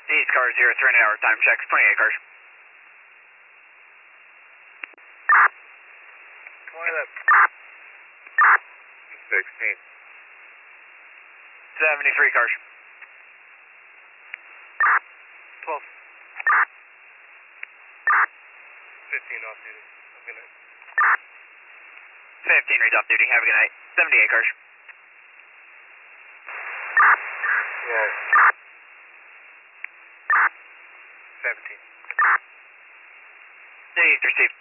East car 03 in an hour, time checks, 28 cars. 20 left. 16. 73 cars. 12. 15 off duty. Have a good night. 15 reads off duty, have a good night. 78 cars. Yeah. 17. East received.